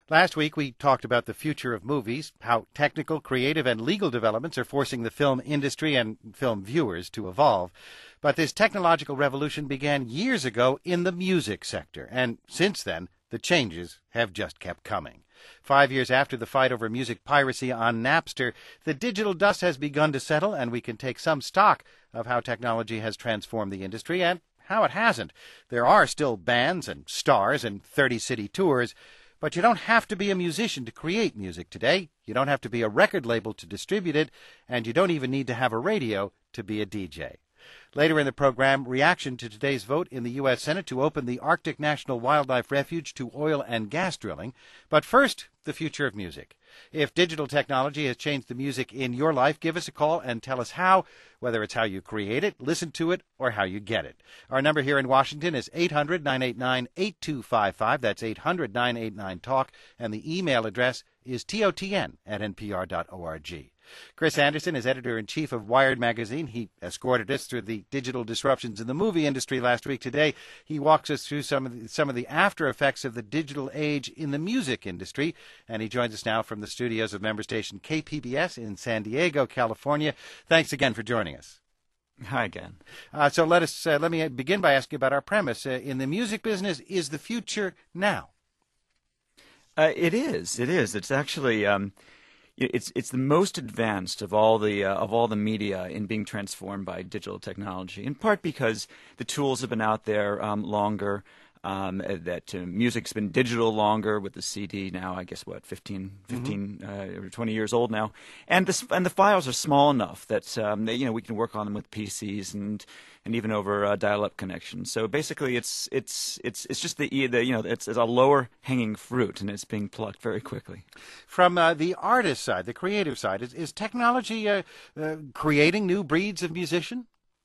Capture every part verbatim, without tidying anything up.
Last week, we talked about the future of movies, how technical, creative, and legal developments are forcing the film industry and film viewers to evolve. But this technological revolution began years ago in the music sector, and since then, the changes have just kept coming. Five years after the fight over music piracy on Napster, the digital dust has begun to settle, and we can take some stock of how technology has transformed the industry and how it hasn't. There are still bands and stars and thirty-city tours, but you don't have to be a musician to create music today. You don't have to be a record label to distribute it, and you don't even need to have a radio to be a D J. Later in the program, reaction to today's vote in the U S Senate to open the Arctic National Wildlife Refuge to oil and gas drilling. But first, the future of music. If digital technology has changed the music in your life, give us a call and tell us how, whether it's how you create it, listen to it, or how you get it. Our number here in Washington is eight hundred, nine eight nine, eight two five five. That's eight hundred, nine eight nine, talk. And the email address is totn at npr dot org. Chris Anderson is editor-in-chief of Wired magazine. He escorted us through the digital disruptions in the movie industry last week. Today, he walks us through some of the, some of the after effects of the digital age in the music industry. And he joins us now from the studios of member station K P B S in San Diego, California. Thanks again for joining us. Hi again. Uh, so let us uh, let me begin by asking about our premise. Uh, in the music business, is the future now? Uh, it is. It is. It's actually. Um, It's it's the most advanced of all the uh, of all the media in being transformed by digital technology. In part because the tools have been out there um, longer. Um, that uh, music's been digital longer with the C D now. I guess what fifteen, fifteen mm-hmm. uh, or twenty years old now, and the and the files are small enough that um, they, you know we can work on them with P Cs and and even over uh, dial-up connections. So basically, it's it's it's it's just the the you know it's, it's a lower hanging fruit, and it's being plucked very quickly. From uh, the artist side, the creative side, is, is technology uh, uh, creating new breeds of musician?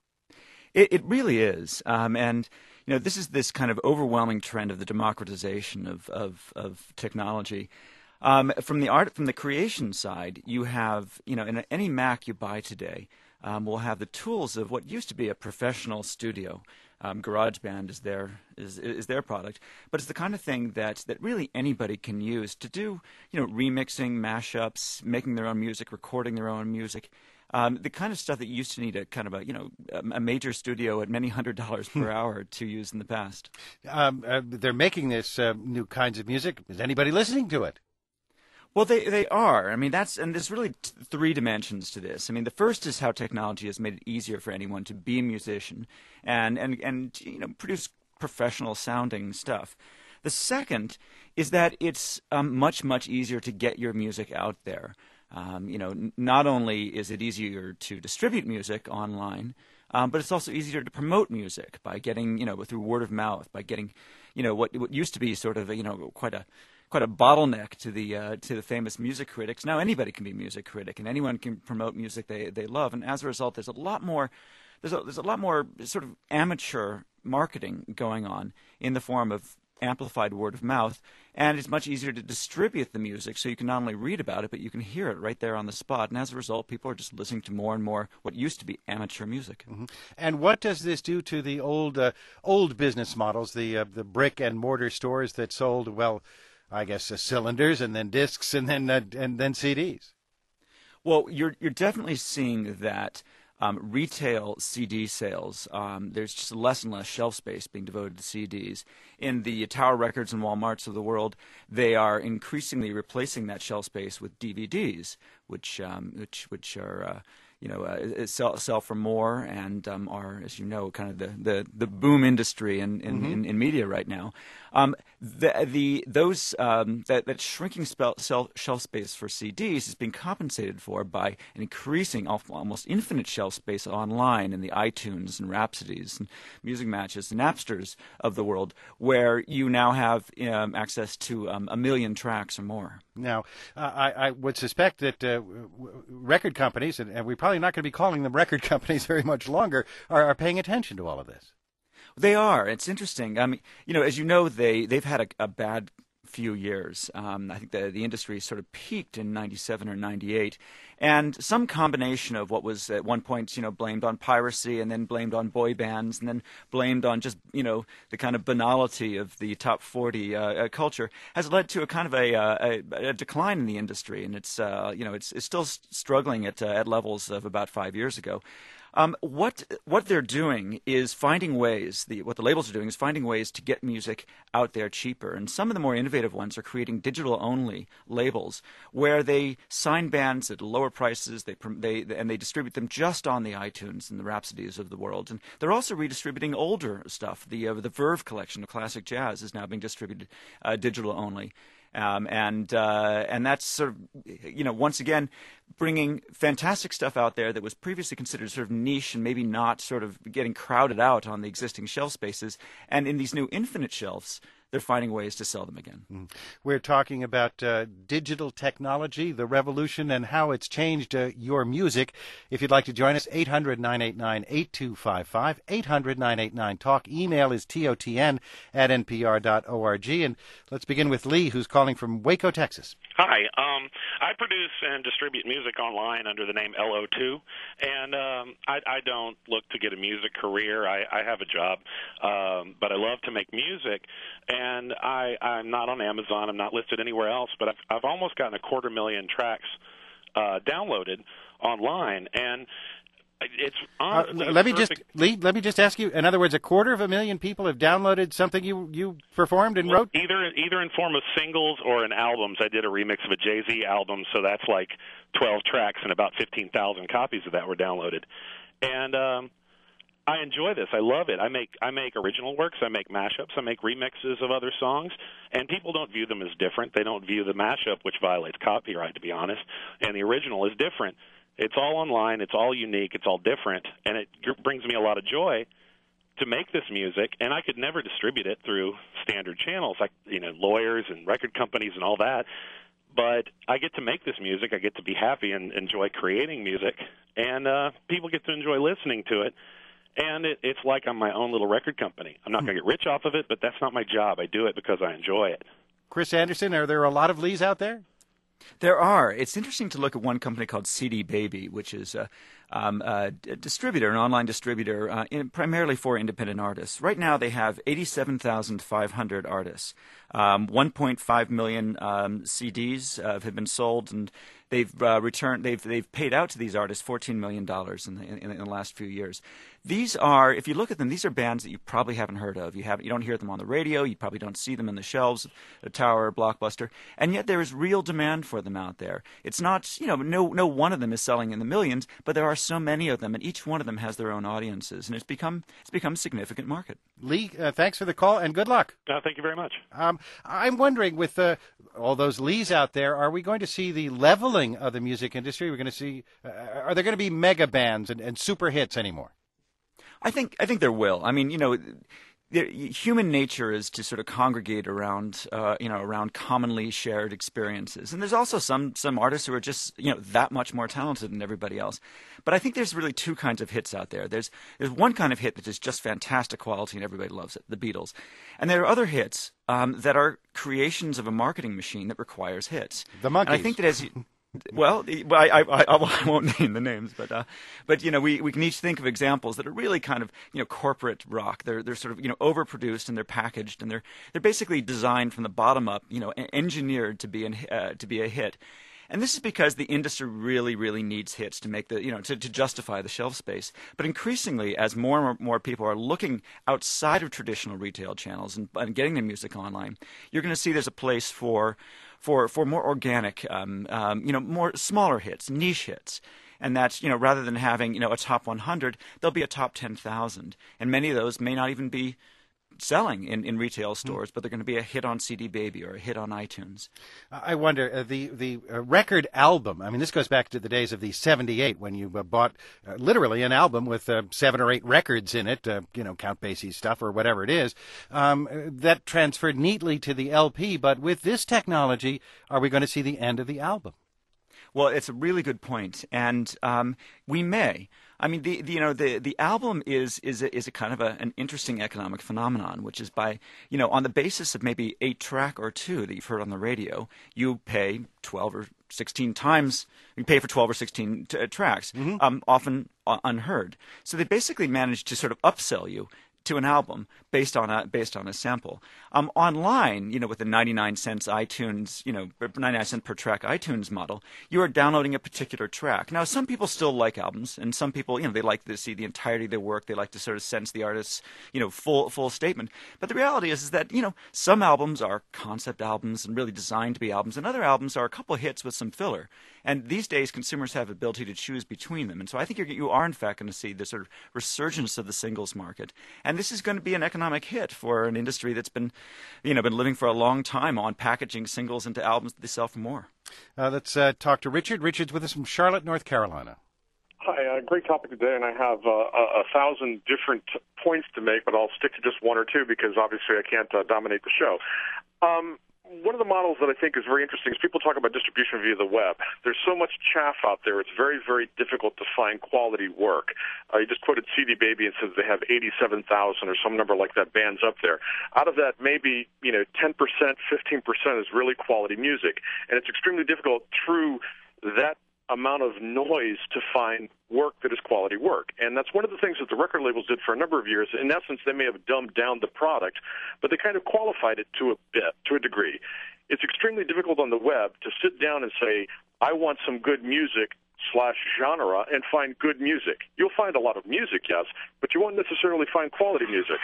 It, it really is, um, and. You know, this is this kind of overwhelming trend of the democratization of of, of technology. Um, from the art, from the creation side, you have, you know, in any Mac you buy today um, will have the tools of what used to be a professional studio. Um, GarageBand is their is is their product, but it's the kind of thing that that really anybody can use to do, you know, remixing, mashups, making their own music, recording their own music. Um, the kind of stuff that you used to need a kind of a you know a major studio at many hundred dollars per hour to use in the past. Um, uh, they're making this uh, new kinds of music. Is anybody listening to it? Well, they they are. I mean, that's and there's really t- three dimensions to this. I mean, the first is how technology has made it easier for anyone to be a musician and and and you know produce professional sounding stuff. The second is that it's um, much much easier to get your music out there. Um, you know, n- not only is it easier to distribute music online, um, but it's also easier to promote music by getting, you know, through word of mouth, by getting, you know, what what used to be sort of, you know, quite a quite a bottleneck to the uh, to the famous music critics. Now anybody can be a music critic, and anyone can promote music they they love. And as a result, there's a lot more there's a, there's a lot more sort of amateur marketing going on in the form of amplified word of mouth, and it's much easier to distribute the music so you can not only read about it, but you can hear it right there on the spot. And as a result, people are just listening to more and more what used to be amateur music. Mm-hmm. And what does this do to the old uh, old business models, the uh, the brick and mortar stores that sold, well, I guess uh, cylinders and then discs and then uh, and then C Ds? Well, you're you're definitely seeing that. Um, retail C D sales, um, there's just less and less shelf space being devoted to C Ds. In the Tower Records and Walmarts of the world, they are increasingly replacing that shelf space with D V Ds, which um, which which are uh, you know uh, sell sell for more and um, are, as you know, kind of the, the, the boom industry in in, mm-hmm. in in media right now. Um, the the those um, that that shrinking spell, shelf space for C Ds is being compensated for by an increasing, almost infinite shelf space online in the iTunes and Rhapsodies and Music Matches and Napsters of the world, where you now have um, access to um, a million tracks or more. Now, uh, I, I would suspect that uh, w- record companies, and, and we're probably not going to be calling them record companies very much longer, are, are paying attention to all of this. They are. It's interesting. I mean, you know, as you know, they they've had a, a bad few years. Um, I think the the industry sort of peaked in ninety-seven or ninety-eight, and some combination of what was at one point, you know, blamed on piracy, and then blamed on boy bands, and then blamed on just, you know, the kind of banality of the top forty uh, uh, culture, has led to a kind of a, uh, a, a decline in the industry, and it's uh, you know it's it's still struggling at uh, at levels of about five years ago. Um, what what they're doing is finding ways. The, what the labels are doing is finding ways to get music out there cheaper. And some of the more innovative ones are creating digital-only labels where they sign bands at lower prices. They they and they distribute them just on the iTunes and the Rhapsodies of the world. And they're also redistributing older stuff. The uh, the Verve collection of classic jazz is now being distributed uh, digital-only. Um, and uh, and that's sort of, you know, once again, bringing fantastic stuff out there that was previously considered sort of niche and maybe not sort of getting crowded out on the existing shelf spaces. And in these new infinite shelves, they're finding ways to sell them again. Mm. We're talking about uh, digital technology, the revolution, and how it's changed uh, your music. If you'd like to join us, eight hundred, nine eight nine, eight two five five, eight hundred, nine eight nine, talk. Email is totn at npr dot org. And let's begin with Lee, who's calling from Waco, Texas. Hi. Um, I produce and distribute music online under the name L O two, and um, I, I don't look to get a music career. I, I have a job, um, but I love to make music, and I, I'm not on Amazon. I'm not listed anywhere else, but I've, I've almost gotten a quarter million tracks uh, downloaded online, and it's honestly uh, let me perfect. just Lee, let me just ask you. In other words, a quarter of a million people have downloaded something you you performed and wrote. Either either in form of singles or in albums. I did a remix of a Jay-Z album, so that's like twelve tracks, and about fifteen thousand copies of that were downloaded. And um, I enjoy this. I love it. I make I make original works. I make mashups. I make remixes of other songs, and people don't view them as different. They don't view the mashup, which violates copyright, to be honest, and the original is different. It's all online, it's all unique, it's all different, and it brings me a lot of joy to make this music, and I could never distribute it through standard channels like, you know, lawyers and record companies and all that, but I get to make this music, I get to be happy and enjoy creating music, and uh, people get to enjoy listening to it, and it, it's like I'm my own little record company. I'm not going to get rich off of it, but that's not my job. I do it because I enjoy it. Chris Anderson, are there a lot of Lees out there? There are. It's interesting to look at one company called C D Baby, which is a, um, a distributor, an online distributor, uh, in, primarily for independent artists. Right now, they have eighty-seven thousand five hundred artists. Um, one point five million um, C Ds uh, have been sold, and they've uh, returned. They've they've paid out to these artists fourteen million dollars in the, in, in the last few years. These are, if you look at them, these are bands that you probably haven't heard of. You haven't, you don't hear them on the radio. You probably don't see them in the shelves of Tower or Blockbuster. And yet there is real demand for them out there. It's not, you know, no no one of them is selling in the millions, but there are so many of them, and each one of them has their own audiences, and it's become it's become a significant market. Lee, uh, thanks for the call and good luck. Uh, thank you very much. Um, I'm wondering, with uh, all those Lees out there, are we going to see the leveling of the music industry? We're going to see, uh, are there going to be mega bands and, and super hits anymore? I think I think there will. I mean, you know, there, human nature is to sort of congregate around, uh, you know, around commonly shared experiences. And there's also some some artists who are just, you know, that much more talented than everybody else. But I think there's really two kinds of hits out there. There's there's one kind of hit that is just fantastic quality and everybody loves it, the Beatles. And there are other hits um, that are creations of a marketing machine that requires hits. The Monkees. And I think that as you Well, I, I, I, I won't name the names, but uh, but you know, we, we can each think of examples that are really kind of, you know, corporate rock. They're they're sort of, you know, overproduced, and they're packaged, and they're they're basically designed from the bottom up, you know, engineered to be an uh, to be a hit. And this is because the industry really, really needs hits to make the, you know, to, to justify the shelf space. But increasingly, as more and more people are looking outside of traditional retail channels and, and getting their music online, you're going to see there's a place for, for, for more organic, um, um, you know, more smaller hits, niche hits. And that's, you know, rather than having, you know, a top one hundred, there'll be a top ten thousand. And many of those may not even be selling in, in retail stores, but they're going to be a hit on C D Baby or a hit on iTunes. I wonder, uh, the the uh, record album, I mean, this goes back to the days of the seventy-eight when you uh, bought uh, literally an album with uh, seven or eight records in it, uh, you know, Count Basie's stuff or whatever it is, um, that transferred neatly to the L P. But with this technology, are we going to see the end of the album? Well, it's a really good point, and um, we may. I mean, the, the you know the the album is is a, is a kind of a, an interesting economic phenomenon, which is by you know on the basis of maybe a track or two that you've heard on the radio, you pay twelve or sixteen times. You pay for twelve or sixteen t- tracks, mm-hmm. um, often uh, unheard. So they basically managed to sort of upsell you to an album based on a based on a sample. Um, online, you know, with the ninety-nine cents iTunes, you know, ninety-nine cent per track iTunes model, you are downloading a particular track. Now, some people still like albums, and some people, you know, they like to see the entirety of their work. They like to sort of sense the artist's, you know, full full statement. But the reality is, is that, you know, some albums are concept albums and really designed to be albums, and other albums are a couple of hits with some filler. And these days, consumers have the ability to choose between them. And so I think you're, you are, in fact, going to see the sort of resurgence of the singles market. And this is going to be an economic hit for an industry that's been, you know, been living for a long time on packaging singles into albums that they sell for more. Uh, let's uh, talk to Richard. Richard's with us from Charlotte, North Carolina. Hi, uh, great topic today, and I have uh, a, a thousand different points to make, but I'll stick to just one or two because obviously I can't uh, dominate the show. Um, One of the models that I think is very interesting is people talk about distribution via the web. There's so much chaff out there, it's very, very difficult to find quality work. Uh, you just quoted C D Baby and says they have eighty-seven thousand or some number like that bands up there. Out of that, maybe, you know, ten percent, fifteen percent is really quality music. And it's extremely difficult through that amount of noise to find work that is quality work. And that's one of the things that the record labels did for a number of years. In essence, they may have dumbed down the product, but they kind of qualified it to a bit, to a degree. It's extremely difficult on the web to sit down and say, I want some good music slash genre and find good music. You'll find a lot of music, yes, but you won't necessarily find quality music.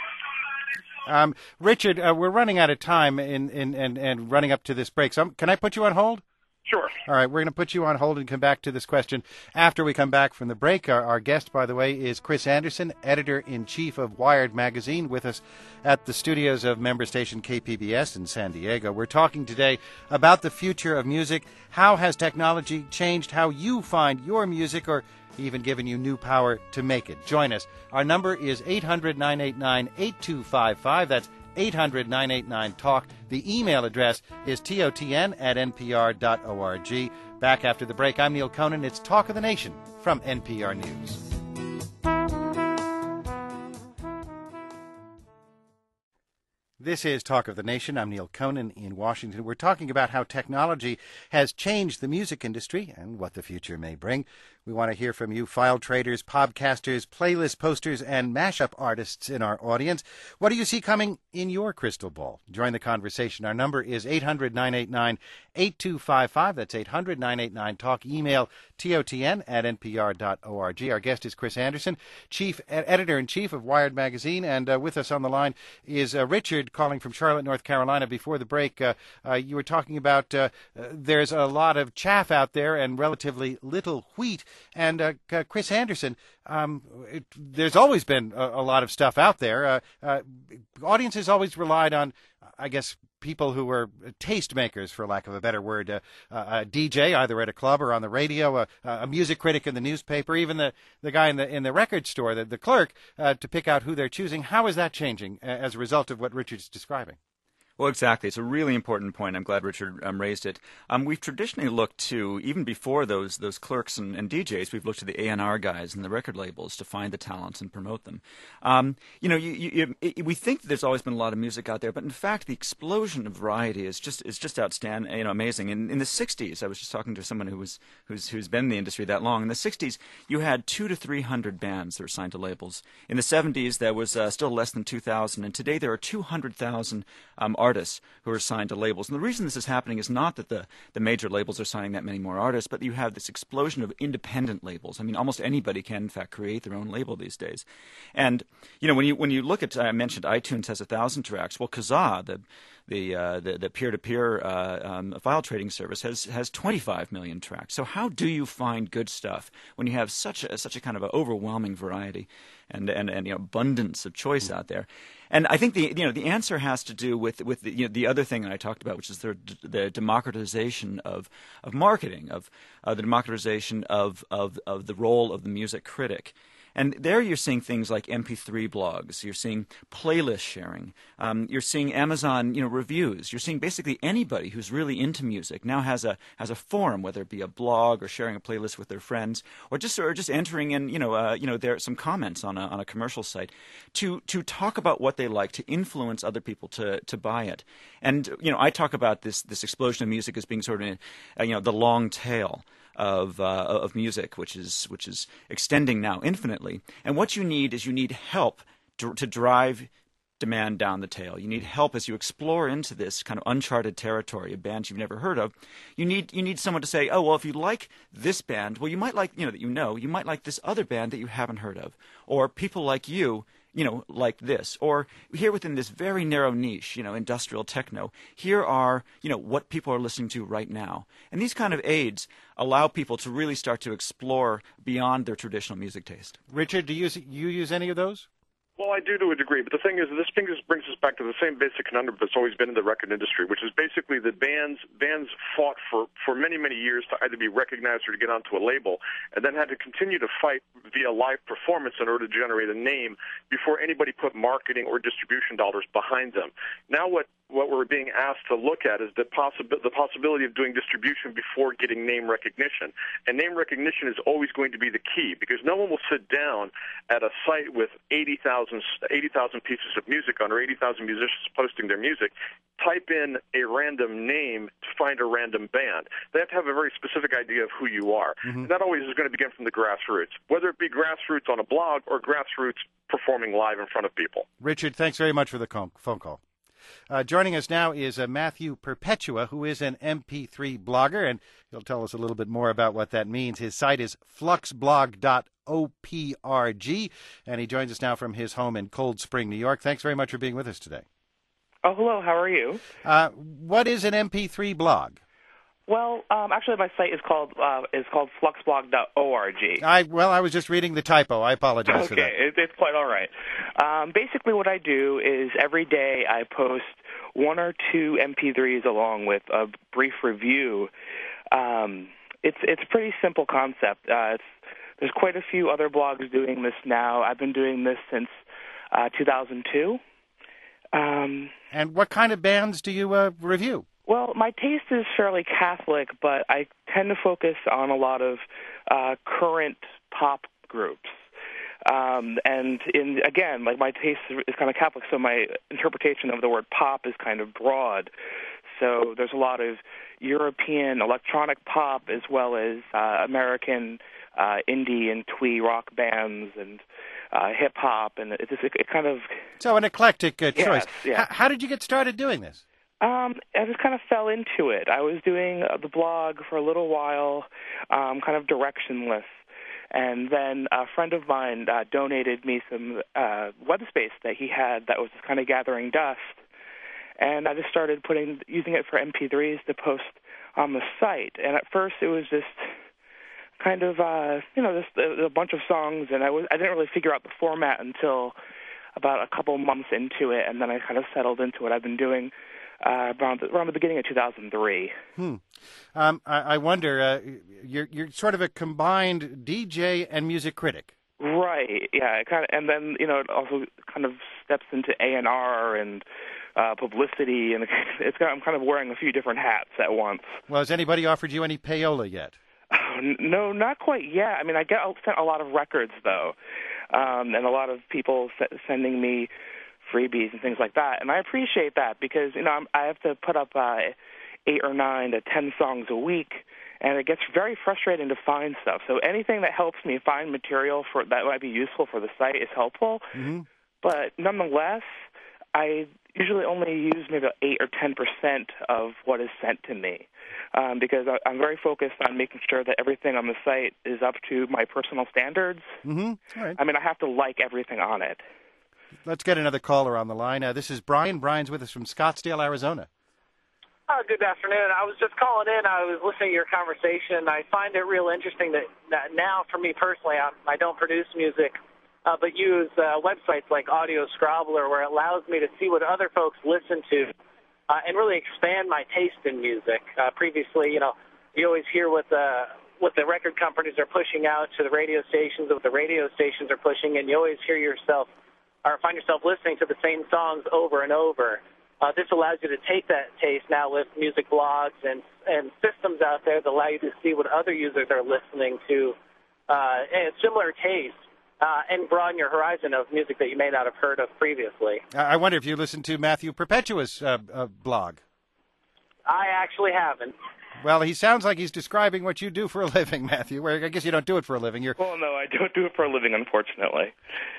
Um, Richard, uh, we're running out of time in, in, and, and running up to this break. So can I put you on hold? Sure. All right, we're going to put you on hold and come back to this question after we come back from the break. Our, our guest, by the way, is Chris Anderson, editor-in-chief of Wired Magazine, with us at the studios of member station K P B S in San Diego. We're talking today about the future of music. How has technology changed how you find your music, or even given you new power to make it? Join us. Our number is eight hundred, nine eight nine, eight two five five. That's eight hundred, nine eight nine, talk. The email address is totn at npr dot org. Back after the break, I'm Neil Conan. It's Talk of the Nation from N P R News. This is Talk of the Nation. I'm Neil Conan in Washington. We're talking about how technology has changed the music industry and what the future may bring. We want to hear from you, file traders, podcasters, playlist posters, and mashup artists in our audience. What do you see coming in your crystal ball? Join the conversation. Our number is eight hundred, nine eight nine, eight two five five. That's eight hundred, nine eight nine, talk. Email totn at npr dot org. Our guest is Chris Anderson, chief editor-in-chief of Wired Magazine, and uh, with us on the line is uh, Richard, calling from Charlotte, North Carolina. Before the break, uh, uh, you were talking about uh, uh, there's a lot of chaff out there and relatively little wheat. And uh, Chris Anderson, um, it, there's always been a, a lot of stuff out there. Uh, uh, audiences always relied on, I guess, people who were tastemakers, for lack of a better word, uh, uh, a D J, either at a club or on the radio, uh, a music critic in the newspaper, even the, the guy in the in the record store, the, the clerk, uh, to pick out who they're choosing. How is that changing as a result of what Richard's describing? Well, exactly. It's a really important point. I'm glad Richard um, raised it. Um, we've traditionally looked to, even before those those clerks and, and D Js, we've looked to the A and R guys and the record labels to find the talents and promote them. Um, you know, you, you, you, we think that there's always been a lot of music out there, but in fact, the explosion of variety is just is just outstanding, you know, amazing. In, in the sixties, I was just talking to someone who was who's who's been in the industry that long. In the sixties, you had two to three hundred bands that were signed to labels. In the seventies, there was uh, still less than two thousand, and today there are two hundred thousand um, artists who are signed to labels. And the reason this is happening is not that the, the major labels are signing that many more artists, but you have this explosion of independent labels. I mean, almost anybody can, in fact, create their own label these days. And, you know, when you when you look at, I mentioned iTunes has one thousand tracks. Well, Kazaa, the the uh, the, the peer-to-peer uh, um, file trading service, has has twenty-five million tracks. So how do you find good stuff when you have such a, such a kind of an overwhelming variety and, and, and you know, abundance of choice mm-hmm. out there? And I think the you know the answer has to do with with the, you know, the other thing that I talked about, which is the the democratization of of marketing, of uh, the democratization of, of of the role of the music critic. And there you're seeing things like M P three blogs. You're seeing playlist sharing. Um, you're seeing Amazon, you know, reviews. You're seeing basically anybody who's really into music now has a has a forum, whether it be a blog or sharing a playlist with their friends, or just or just entering in, you know, uh, you know, there some comments on a on a commercial site to to talk about what they like, to influence other people to to buy it. And you know, I talk about this this explosion of music as being sort of, uh, you know, the long tail of uh, of music, which is which is extending now infinitely. And what you need is you need help to, to drive demand down the tail. You need help as you explore into this kind of uncharted territory of bands you've never heard of. You need you need someone to say, oh well, if you like this band, well you might like, you know, that you know, you might like this other band that you haven't heard of, or people like you, you know, like this, or here within this very narrow niche, you know, industrial techno, here are, you know, what people are listening to right now. And these kind of aids allow people to really start to explore beyond their traditional music taste. Richard, do you use, you use any of those? Well, I do to a degree, but the thing is, this brings us back to the same basic conundrum that's always been in the record industry, which is basically that bands bands fought for, for many, many years to either be recognized or to get onto a label, and then had to continue to fight via live performance in order to generate a name before anybody put marketing or distribution dollars behind them. Now what, what we're being asked to look at is the, possi- the possibility of doing distribution before getting name recognition. And name recognition is always going to be the key, because no one will sit down at a site with eighty thousand pieces of music on, or eighty thousand musicians posting their music, type in a random name to find a random band. They have to have a very specific idea of who you are. Mm-hmm. And that always is going to begin from the grassroots, whether it be grassroots on a blog or grassroots performing live in front of people. Richard, thanks very much for the phone call. Uh, joining us now is uh, Matthew Perpetua, who is an M P three blogger, and he'll tell us a little bit more about what that means. His site is fluxblog dot org, and he joins us now from his home in Cold Spring, New York. Thanks very much for being with us today. Oh, hello. How are you? Uh, what is an M P three blog? Well, um, actually, my site is called uh, is called fluxblog dot org. I well, I was just reading the typo. I apologize okay, for that. Okay, it, it's quite all right. Um, basically, what I do is every day I post one or two M P threes along with a brief review. Um, it's it's a pretty simple concept. Uh, it's, there's quite a few other blogs doing this now. I've been doing this since uh, two thousand two. Um, and what kind of bands do you uh, review? Well, my taste is fairly Catholic, but I tend to focus on a lot of uh, current pop groups. Um, and in again, like my taste is kind of Catholic, so my interpretation of the word pop is kind of broad. So there's a lot of European electronic pop as well as uh, American uh, indie and twee rock bands and uh, hip hop, and it's just, it, it kind of so an eclectic uh, yes, choice. Yeah. H- how did you get started doing this? Um, I just kind of fell into it. I was doing uh, the blog for a little while, um, kind of directionless. And then a friend of mine uh, donated me some uh, web space that he had that was just kind of gathering dust. And I just started putting using it for M P threes to post on the site. And at first it was just kind of, uh, you know, just a, a bunch of songs. And I, was, I didn't really figure out the format until about a couple months into it. And then I kind of settled into what I've been doing Uh, around, the, around the beginning of two thousand three. Hmm. Um, I, I wonder, uh, you're you're sort of a combined D J and music critic. Right. Yeah. It kind of, and then you know it also kind of steps into A and R and uh, publicity, and it's kind of, I'm kind of wearing a few different hats at once. Well, has anybody offered you any payola yet? Oh, no, not quite yet. I mean, I get sent a lot of records though, um, and a lot of people sending me freebies and things like that, and I appreciate that because you know I'm, I have to put up uh, eight or nine to ten songs a week, and it gets very frustrating to find stuff. So anything that helps me find material for that might be useful for the site is helpful. Mm-hmm. But nonetheless, I usually only use maybe eight or ten percent of what is sent to me um, because I, I'm very focused on making sure that everything on the site is up to my personal standards. Mm-hmm. All right. I mean, I have to like everything on it. Let's get another caller on the line. Uh, this is Brian. Brian's with us from Scottsdale, Arizona. Oh, good afternoon. I was just calling in. I was listening to your conversation. I find it real interesting that, that now, for me personally, I, I don't produce music, uh, but use uh, websites like Audio Scrobbler, where it allows me to see what other folks listen to uh, and really expand my taste in music. Uh, previously, you know, you always hear what the what the record companies are pushing out to the radio stations, what the radio stations are pushing, and you always hear yourself or find yourself listening to the same songs over and over. Uh, this allows you to take that taste now with music blogs and, and systems out there that allow you to see what other users are listening to, uh, and similar tastes, uh, and broaden your horizon of music that you may not have heard of previously. I wonder if you listened to Matthew Perpetua's uh, uh, blog. I actually haven't. Well, he sounds like he's describing what you do for a living, Matthew. Well, I guess you don't do it for a living. You're... Well, no, I don't do it for a living, unfortunately.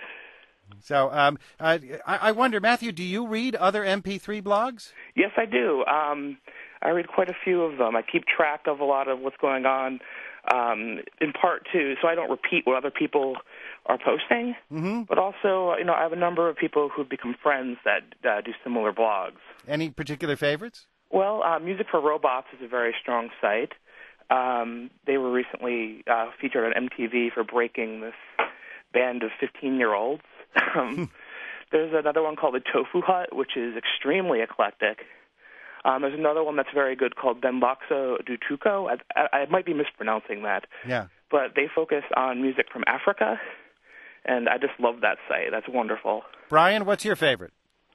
So um, uh, I, I wonder, Matthew, do you read other M P three blogs? Yes, I do. Um, I read quite a few of them. I keep track of a lot of what's going on, um, in part, too, so I don't repeat what other people are posting. Mm-hmm. But also, you know, I have a number of people who've become friends that uh, do similar blogs. Any particular favorites? Well, uh, Music for Robots is a very strong site. Um, they were recently uh, featured on M T V for breaking this band of fifteen-year-olds. Um, there's another one called the Tofu Hut, which is extremely eclectic. Um, there's another one that's very good called Demboxo Dutuko. I, I, I might be mispronouncing that. Yeah. But they focus on music from Africa, and I just love that site. That's wonderful. Brian, what's your favorite?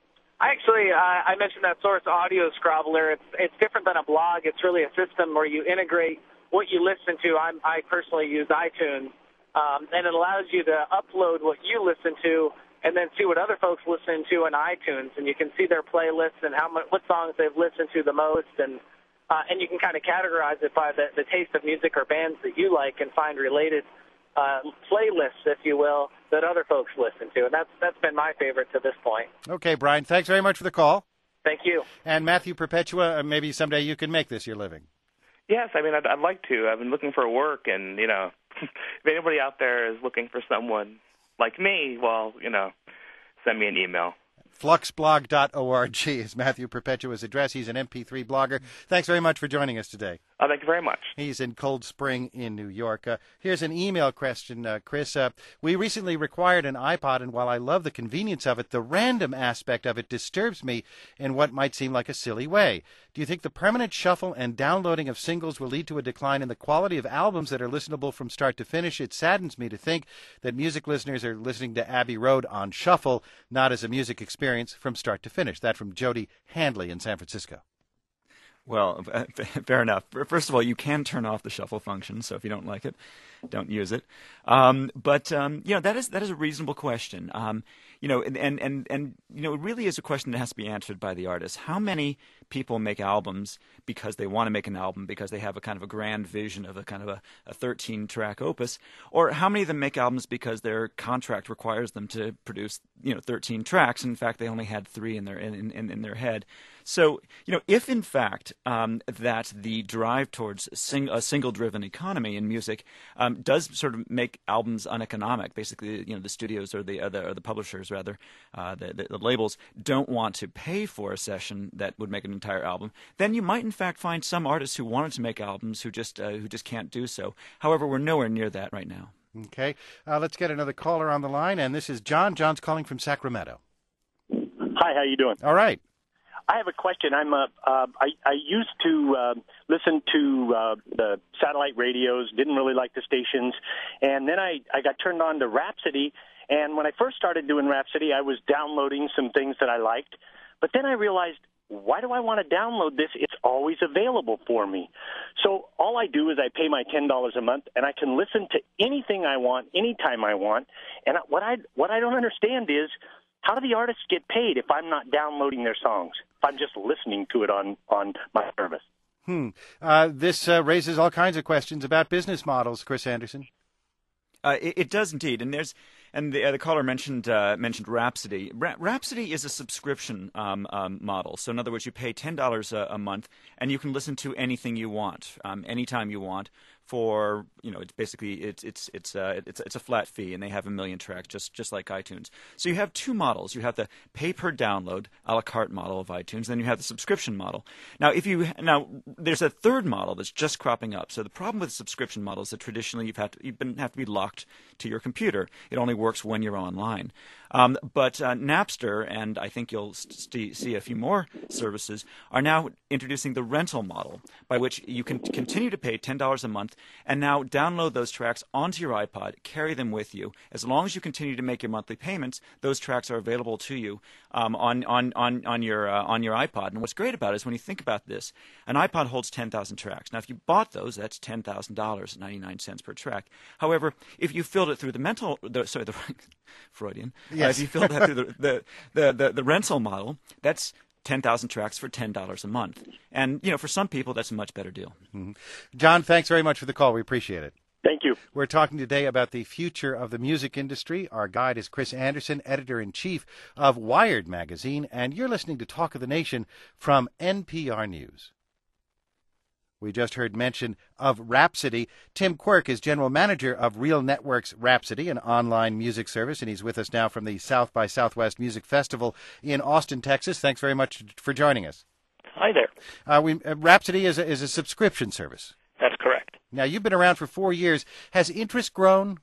I actually, uh, I mentioned that Source Audio Scrobbler. It's it's different than a blog. It's really a system where you integrate what you listen to. I'm, I personally use iTunes. Um, and it allows you to upload what you listen to and then see what other folks listen to in iTunes. And you can see their playlists and how much, what songs they've listened to the most. And uh, and you can kind of categorize it by the, the taste of music or bands that you like and find related uh, playlists, if you will, that other folks listen to. And that's that's been my favorite to this point. Okay, Brian, thanks very much for the call. Thank you. And Matthew Perpetua, maybe someday you can make this your living. Yes, I mean, I'd, I'd like to. I've been looking for work, and, you know, if anybody out there is looking for someone like me, well, you know, send me an email. Fluxblog dot org is Matthew Perpetua's address. He's an M P three blogger. Thanks very much for joining us today. Oh, thank you very much. He's in Cold Spring in New York. Uh, here's an email question, uh, Chris. Uh, we recently required an iPod, and while I love the convenience of it, the random aspect of it disturbs me in what might seem like a silly way. Do you think the permanent shuffle and downloading of singles will lead to a decline in the quality of albums that are listenable from start to finish? It saddens me to think that music listeners are listening to Abbey Road on shuffle, not as a music experience from start to finish. That from Jody Handley in San Francisco. Well, fair enough. First of all, you can turn off the shuffle function, so if you don't like it, don't use it. Um, but um, you know, that is that is a reasonable question. Um, you know, and, and and and you know, it really is a question that has to be answered by the artist. How many people make albums because they want to make an album because they have a kind of a grand vision of a kind of a, a thirteen-track opus, or how many of them make albums because their contract requires them to produce, you know, thirteen tracks? In fact, they only had three in their in in, in their head. So, you know, if in fact um, that the drive towards sing- a single-driven economy in music um, does sort of make albums uneconomic, basically, you know, the studios or the uh, the, or the publishers rather, uh, the, the, the labels don't want to pay for a session that would make an entire album, then you might in fact find some artists who wanted to make albums who just uh, who just can't do so. However, we're nowhere near that right now. Okay, uh, let's get another caller on the line, and this is John. John's calling from Sacramento. Hi, how you doing? All right. I have a question. I'm a, uh, I, I used to uh, listen to uh, the satellite radios, didn't really like the stations, and then I, I got turned on to Rhapsody, and when I first started doing Rhapsody, I was downloading some things that I liked, but then I realized, why do I want to download this? It's always available for me. So all I do is I pay my ten dollars a month, and I can listen to anything I want, anytime I want, and what I, what I don't understand is, how do the artists get paid if I'm not downloading their songs? If I'm just listening to it on, on my service? Hmm. Uh, this uh, raises all kinds of questions about business models, Chris Anderson. Uh, it, it does indeed, and there's and the, uh, the caller mentioned uh, mentioned Rhapsody. Ra- Rhapsody is a subscription um, um, model. So in other words, you pay ten dollars a, a month, and you can listen to anything you want, um, anytime you want. For you know, it's basically it's it's it's uh, it's it's a flat fee, and they have a million tracks, just just like iTunes. So you have two models. You have the pay per download a la carte model of iTunes, then you have the subscription model. Now, if you now there's a third model that's just cropping up. So the problem with the subscription model is that traditionally you've had to, you've been have to be locked to your computer. It only works when you're online. Um, but uh, Napster, and I think you'll st- see a few more services, are now introducing the rental model, by which you can continue to pay ten dollars a month and now download those tracks onto your iPod, carry them with you. As long as you continue to make your monthly payments, those tracks are available to you um, on, on, on, on, your, uh, on your iPod. And what's great about it is when you think about this, an iPod holds ten thousand tracks. Now, if you bought those, that's ten thousand dollars and ninety-nine cents per track. However, if you filled it through the mental, the, sorry, the Freudian, yes. uh, if you filled that through the, the, the, the, the rental model, that's ten thousand tracks for ten dollars a month. And, you know, for some people, that's a much better deal. Mm-hmm. John, thanks very much for the call. We appreciate it. Thank you. We're talking today about the future of the music industry. Our guide is Chris Anderson, editor-in-chief of Wired magazine, and you're listening to Talk of the Nation from N P R News. We just heard mention of Rhapsody. Tim Quirk is general manager of Real Networks Rhapsody, an online music service, and he's with us now from the South by Southwest Music Festival in Austin, Texas. Thanks very much for joining us. Hi there. Uh, we, uh, Rhapsody is a, is a subscription service. That's correct. Now, you've been around for four years. Has interest grown?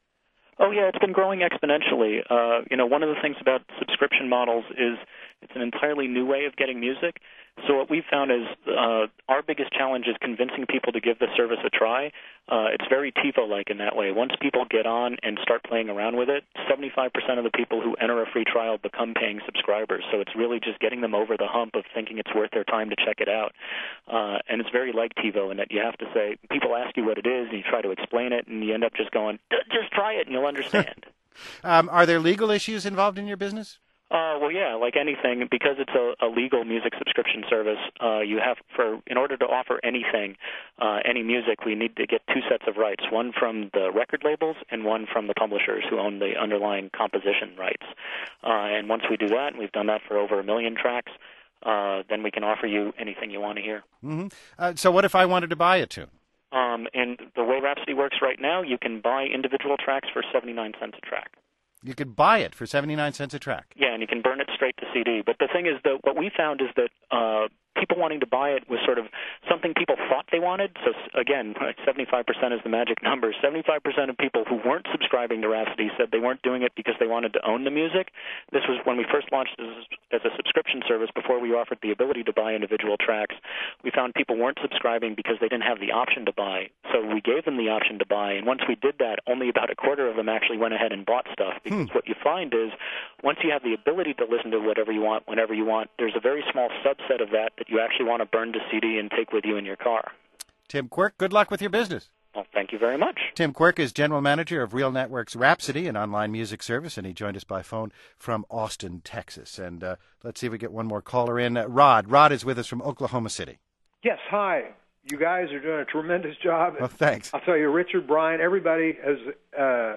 Oh, yeah, it's been growing exponentially. Uh, you know, one of the things about subscription models is it's an entirely new way of getting music. So what we've found is uh, our biggest challenge is convincing people to give the service a try. Uh, it's very TiVo-like in that way. Once people get on and start playing around with it, seventy-five percent of the people who enter a free trial become paying subscribers. So it's really just getting them over the hump of thinking it's worth their time to check it out. Uh, and it's very like TiVo in that you have to say, people ask you what it is, and you try to explain it, and you end up just going, just try it, and you'll understand. um, are there legal issues involved in your business? Uh, well, yeah, like anything, because it's a, a legal music subscription service, uh, you have, for in order to offer anything, uh, any music, we need to get two sets of rights, one from the record labels and one from the publishers who own the underlying composition rights. Uh, and once we do that, and we've done that for over a million tracks, uh, then we can offer you anything you want to hear. Mm-hmm. Uh, so what if I wanted to buy a tune? Um, and the way Rhapsody works right now, you can buy individual tracks for seventy-nine cents a track. You could buy it for seventy-nine cents a track. Yeah, and you can burn it straight to C D. But the thing is that what we found is that uh, people wanting to buy it was sort of something people thought they wanted. So, again, seventy-five percent is the magic number. seventy-five percent of people who weren't subscribing to Rhapsody said they weren't doing it because they wanted to own the music. This was when we first launched as, as a subscription service before we offered the ability to buy individual tracks. We found people weren't subscribing because they didn't have the option to buy. So we gave them the option to buy. And once we did that, only about a quarter of them actually went ahead and bought stuff. Because hmm. what you find is once you have the ability to listen to whatever you want, whenever you want, there's a very small subset of that that you actually want to burn to C D and take with you in your car. Tim Quirk, good luck with your business. Well, thank you very much. Tim Quirk is general manager of Real Networks Rhapsody, an online music service, and he joined us by phone from Austin, Texas. And uh, let's see if we get one more caller in. Uh, Rod. Rod is with us from Oklahoma City. Yes, hi. You guys are doing a tremendous job. Well, thanks. I'll tell you, Richard, Brian, everybody has uh,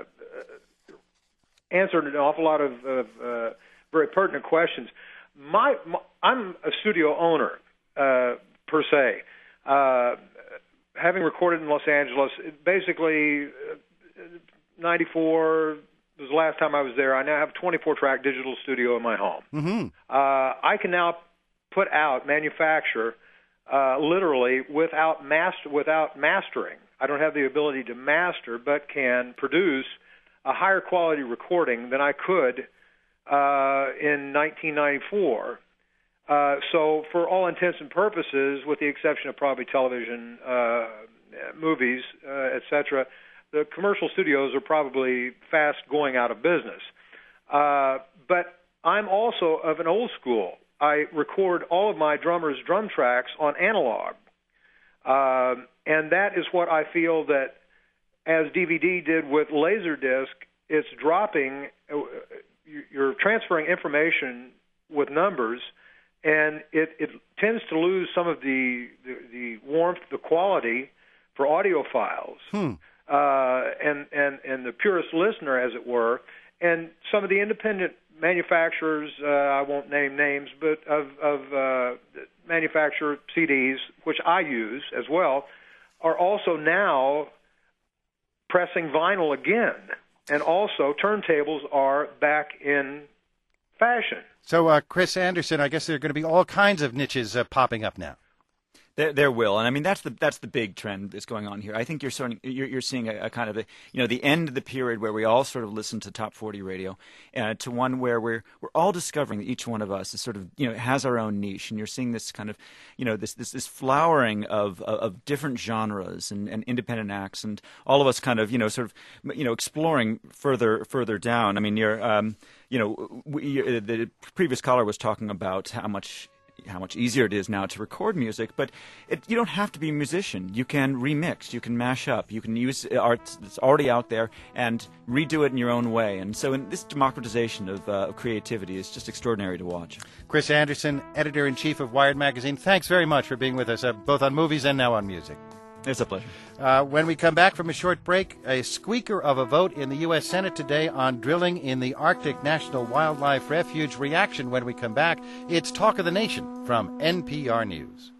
answered an awful lot of, of uh, very pertinent questions. My, my I'm a studio owner, uh, per se. Uh, having recorded in Los Angeles, basically uh, ninety-four was the last time I was there. I now have a twenty-four track digital studio in my home. Mm-hmm. Uh, I can now put out, manufacture, uh, literally without master, without mastering. I don't have the ability to master, but can produce a higher quality recording than I could uh, in nineteen ninety-four. Uh, so for all intents and purposes, with the exception of probably television, uh, movies, uh, et cetera, the commercial studios are probably fast going out of business. Uh, but I'm also of an old school. I record all of my drummers' drum tracks on analog. Uh, and that is what I feel that, as D V D did with Laserdisc, it's dropping, uh, you're transferring information with numbers, and it, it tends to lose some of the, the, the warmth, the quality for audio files, hmm. uh, and, and, and the purist listener, as it were. And some of the independent manufacturers, uh, I won't name names, but of, of uh, manufacturer C Ds, which I use as well, are also now pressing vinyl again. And also turntables are back in fashion. So, uh, Chris Anderson, I guess there are going to be all kinds of niches uh, popping up now. There, there will, and I mean that's the that's the big trend that's going on here. I think you're starting, you're, you're seeing a, a kind of a, you know, the end of the period where we all sort of listen to top forty radio, uh, to one where we're we're all discovering that each one of us is sort of, you know, has our own niche, and you're seeing this kind of, you know, this this, this flowering of, of of different genres and, and independent acts, and all of us kind of, you know, sort of, you know, exploring further further down. I mean, you're, um, you know, we, the previous caller was talking about how much. how much easier it is now to record music, but it, you don't have to be a musician. You can remix, you can mash up, you can use art that's already out there and redo it in your own way. And so in this democratization of, uh, of creativity is just extraordinary to watch. Chris Anderson, editor-in-chief of Wired Magazine, thanks very much for being with us, uh, both on movies and now on music. It's a pleasure. Uh, when we come back from a short break, a squeaker of a vote in the U S Senate today on drilling in the Arctic National Wildlife Refuge. Reaction when we come back. It's Talk of the Nation from N P R News.